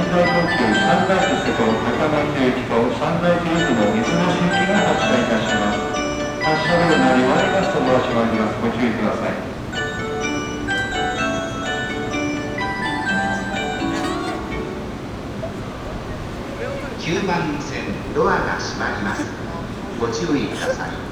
大特急サンライズ瀬戸高松行きとサンライズ出雲水無行きが発車いたします。発車ベル鳴り終わりますと申し上げます。ご注意ください。 9番線ドアが閉まります。ご注意ください。